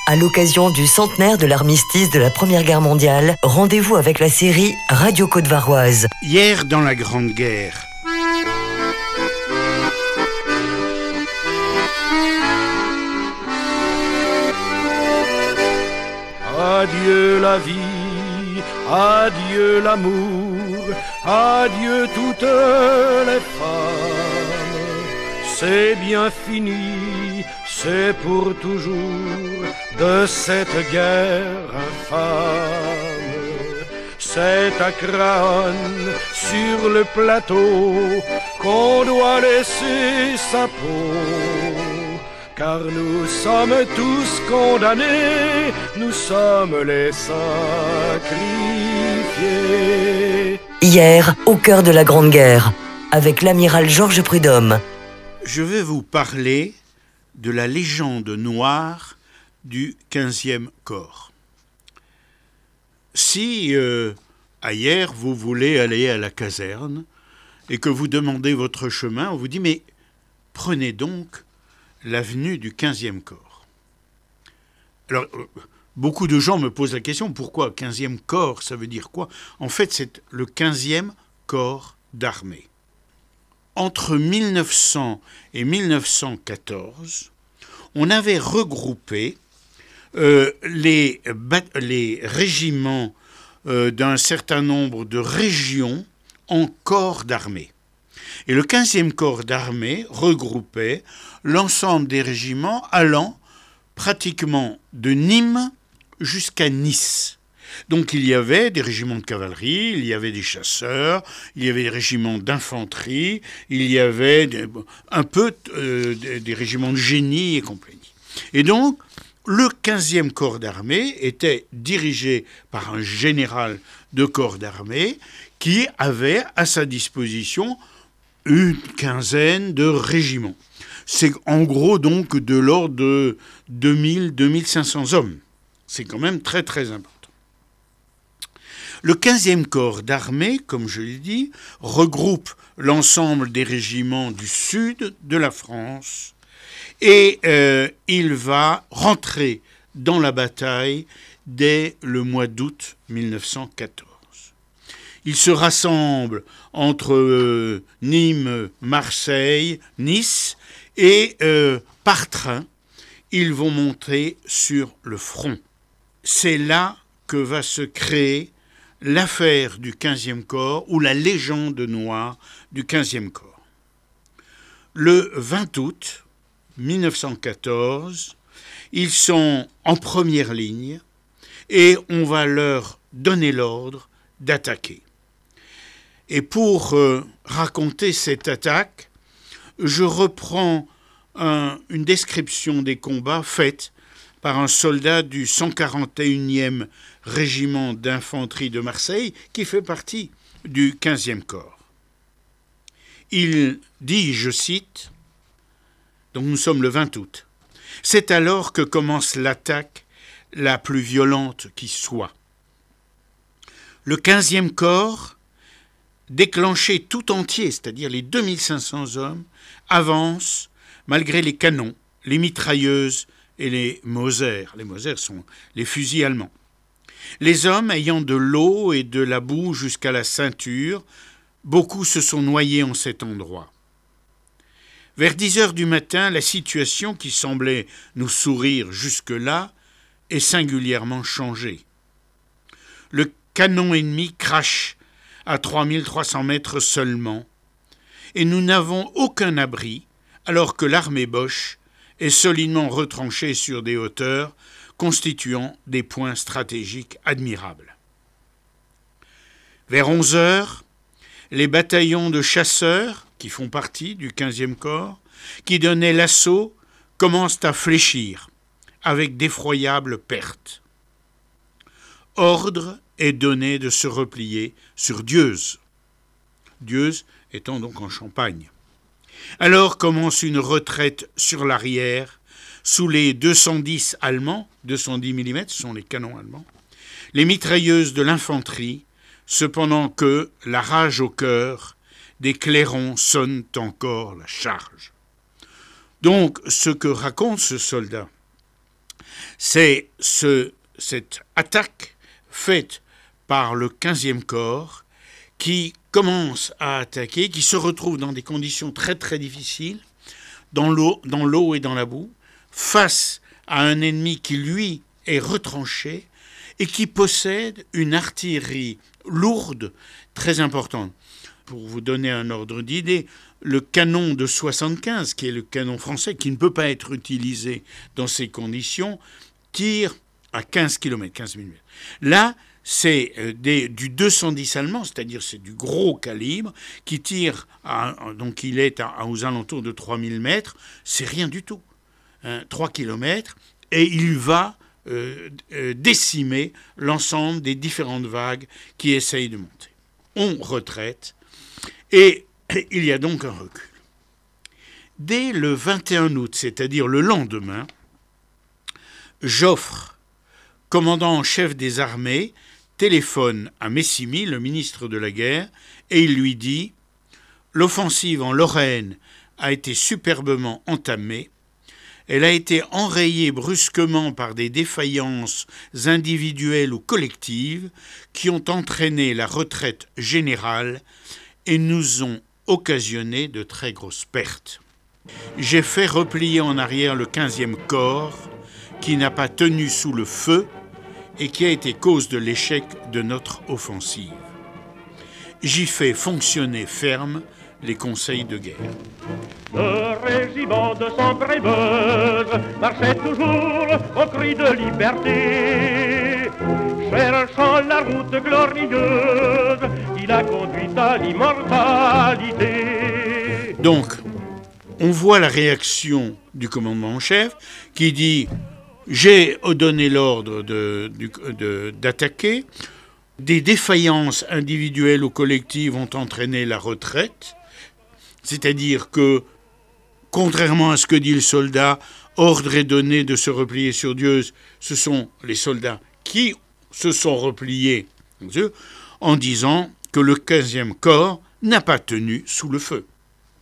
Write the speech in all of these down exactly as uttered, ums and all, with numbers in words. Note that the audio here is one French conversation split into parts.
À l'occasion du centenaire de l'armistice de la Première Guerre mondiale, rendez-vous avec la série Radio Côte-Varoise. Hier dans la Grande Guerre. Adieu la vie, adieu l'amour, adieu toutes les femmes. C'est bien fini, c'est pour toujours de cette guerre infâme. C'est à Craonne, sur le plateau, qu'on doit laisser sa peau. Car nous sommes tous condamnés, nous sommes les sacrifiés. Hier, au cœur de la Grande Guerre, avec l'amiral Georges Prudhomme. Je vais vous parler de la légende noire du quinzième corps. Si, euh, hier, vous voulez aller à la caserne et que vous demandez votre chemin, on vous dit « mais prenez donc l'avenue du quinzième corps ». Alors, beaucoup de gens me posent la question, pourquoi quinzième corps, ça veut dire quoi ? En fait, c'est le quinzième corps d'armée. Entre mille neuf cents et mille neuf cent quatorze, on avait regroupé euh, les, les régiments euh, d'un certain nombre de régions en corps d'armée. Et le quinzième corps d'armée regroupait l'ensemble des régiments allant pratiquement de Nîmes jusqu'à Nice. Donc il y avait des régiments de cavalerie, il y avait des chasseurs, il y avait des régiments d'infanterie, il y avait des, un peu euh, des, des régiments de génie et compagnie. Et donc le quinzième corps d'armée était dirigé par un général de corps d'armée qui avait à sa disposition une quinzaine de régiments. C'est en gros donc de l'ordre de deux mille à deux mille cinq cents hommes. C'est quand même très très important. Le quinzième corps d'armée, comme je l'ai dit, regroupe l'ensemble des régiments du sud de la France et euh, il va rentrer dans la bataille dès le mois d'août mille neuf cent quatorze. Il se rassemble entre euh, Nîmes, Marseille, Nice et euh, par train, ils vont monter sur le front. C'est là que va se créer l'affaire du quinzième corps ou la légende noire du quinzième corps. Le vingt août mille neuf cent quatorze, ils sont en première ligne et on va leur donner l'ordre d'attaquer. Et pour euh, raconter cette attaque, je reprends un, une description des combats faite par un soldat du cent quarante et unième régiment d'infanterie de Marseille, qui fait partie du quinzième corps. Il dit, je cite, donc nous sommes le vingt août, « C'est alors que commence l'attaque la plus violente qui soit. Le quinzième corps, déclenché tout entier, c'est-à-dire les deux mille cinq cents hommes, avance malgré les canons, les mitrailleuses et les Mauser. Les Mauser sont les fusils allemands. Les hommes ayant de l'eau et de la boue jusqu'à la ceinture, beaucoup se sont noyés en cet endroit. Vers dix heures du matin, la situation qui semblait nous sourire jusque-là est singulièrement changée. Le canon ennemi crache à trois mille trois cents mètres seulement, et nous n'avons aucun abri, alors que l'armée Boche est solidement retranchée sur des hauteurs constituant des points stratégiques admirables. Vers onze heures, les bataillons de chasseurs, qui font partie du quinzième corps, qui donnaient l'assaut, commencent à fléchir, avec d'effroyables pertes. Ordre est donné de se replier sur Dieuze. Dieuze étant donc en Champagne. Alors commence une retraite sur l'arrière, sous les deux cent dix allemands, deux cent dix millimètres, ce sont les canons allemands, les mitrailleuses de l'infanterie, cependant que, la rage au cœur, des clairons sonnent encore la charge. Donc, ce que raconte ce soldat, C'est ce, cette attaque faite par le quinzième corps qui commence à attaquer, qui se retrouve dans des conditions très très difficiles, dans l'eau, dans l'eau et dans la boue, face à un ennemi qui, lui, est retranché et qui possède une artillerie lourde, très importante. Pour vous donner un ordre d'idée, le canon de soixante-quinze, qui est le canon français, qui ne peut pas être utilisé dans ces conditions, tire à quinze kilomètres, quinze millimètres. Là, c'est des, du deux cent dix allemand, c'est-à-dire c'est du gros calibre, qui tire, à, donc il est à, aux alentours de trois mille mètres, c'est rien du tout, hein, trois kilomètres, et il va euh, euh, décimer l'ensemble des différentes vagues qui essayent de monter. On retraite, et, et il y a donc un recul. Dès le vingt et un août, c'est-à-dire le lendemain, Joffre, commandant en chef des armées, téléphone à Messimy, le ministre de la guerre, et il lui dit « L'offensive en Lorraine a été superbement entamée. Elle a été enrayée brusquement par des défaillances individuelles ou collectives qui ont entraîné la retraite générale et nous ont occasionné de très grosses pertes. J'ai fait replier en arrière le quinzième corps qui n'a pas tenu sous le feu et qui a été cause de l'échec de notre offensive. J'y fais fonctionner ferme les conseils de guerre. » Le régiment de Sambre-et-Meuse marchait toujours au cri de liberté, cherchant la route glorieuse qui l'a conduit à l'immortalité. Donc, on voit la réaction du commandement en chef qui dit « J'ai donné l'ordre de, de, d'attaquer, des défaillances individuelles ou collectives ont entraîné la retraite. » C'est-à-dire que, contrairement à ce que dit le soldat, ordre est donné de se replier sur Dieu. Ce sont les soldats qui se sont repliés en disant que le quinzième corps n'a pas tenu sous le feu.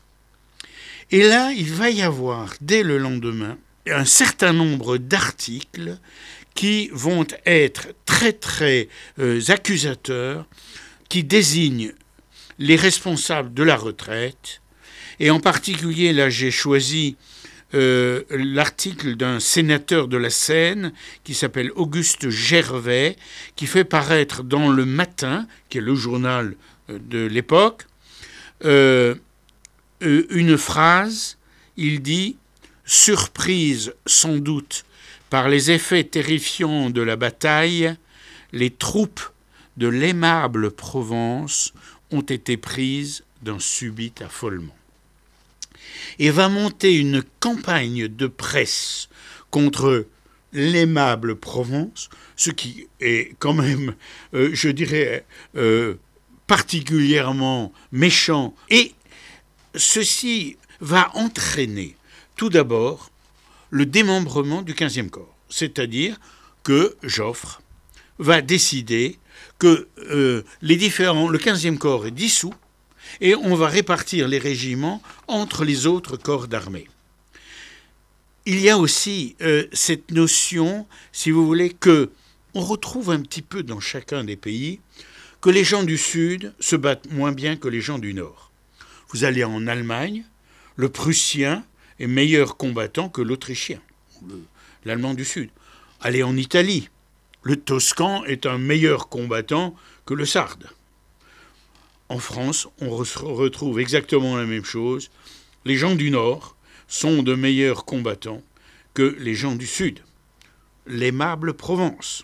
Et là, il va y avoir, dès le lendemain, un certain nombre d'articles qui vont être très, très euh, accusateurs, qui désignent les responsables de la retraite. Et en particulier, là, j'ai choisi euh, l'article d'un sénateur de la Seine qui s'appelle Auguste Gervais, qui fait paraître dans Le Matin, qui est le journal de l'époque, euh, une phrase. Il dit « Surprise sans doute par les effets terrifiants de la bataille, les troupes de l'aimable Provence ont été prises d'un subit affolement. » Et va monter une campagne de presse contre l'aimable Provence, ce qui est quand même, euh, je dirais, euh, particulièrement méchant. Et ceci va entraîner, tout d'abord, le démembrement du quinzième corps. C'est-à-dire que Joffre va décider que euh, les différents, le quinzième corps est dissous, et on va répartir les régiments entre les autres corps d'armée. Il y a aussi euh, cette notion, si vous voulez, que on retrouve un petit peu dans chacun des pays, que les gens du Sud se battent moins bien que les gens du Nord. Vous allez en Allemagne, le Prussien est meilleur combattant que l'Autrichien, l'Allemand du Sud. Allez en Italie, le Toscan est un meilleur combattant que le Sarde. En France, on retrouve exactement la même chose. Les gens du Nord sont de meilleurs combattants que les gens du Sud. L'aimable Provence.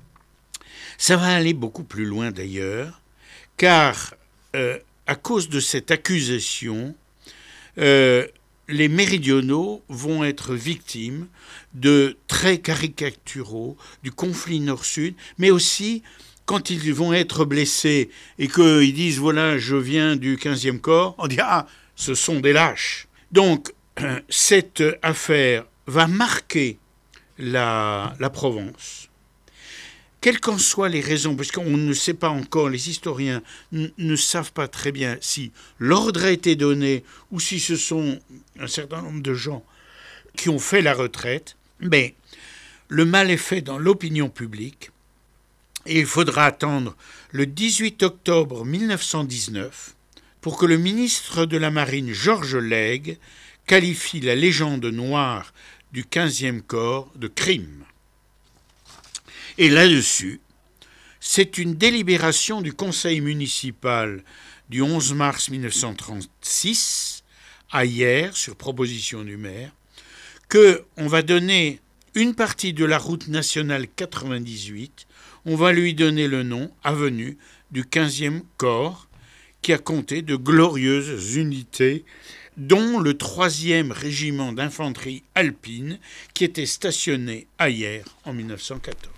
Ça va aller beaucoup plus loin d'ailleurs, car euh, à cause de cette accusation, euh, les méridionaux vont être victimes de traits caricaturaux du conflit nord-sud, mais aussi quand ils vont être blessés et qu'ils disent « voilà, je viens du quinzième corps », on dit « ah, ce sont des lâches ». Donc, cette affaire va marquer la, la Provence. Quelles qu'en soient les raisons, parce qu'on ne sait pas encore, les historiens n- ne savent pas très bien si l'ordre a été donné ou si ce sont un certain nombre de gens qui ont fait la retraite, mais le mal est fait dans l'opinion publique et il faudra attendre le dix-huit octobre mille neuf cent dix-neuf pour que le ministre de la Marine Georges Lègue qualifie la légende noire du quinzième corps de crime. Et là-dessus, c'est une délibération du conseil municipal du onze mars mille neuf cent trente-six, à Hyères, sur proposition du maire, qu'on va donner une partie de la route nationale quatre-vingt-dix-huit, on va lui donner le nom, avenue du quinzième corps, qui a compté de glorieuses unités, dont le troisième régiment d'infanterie alpine, qui était stationné à Hyères en mille neuf cent quatorze.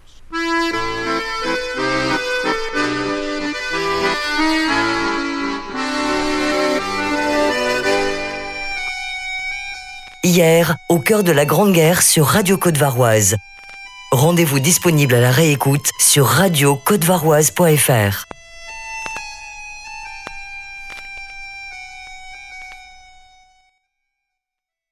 Hyères, au cœur de la Grande Guerre sur Radio Côte-Varoise. Rendez-vous disponible à la réécoute sur radio côte varoise point f r.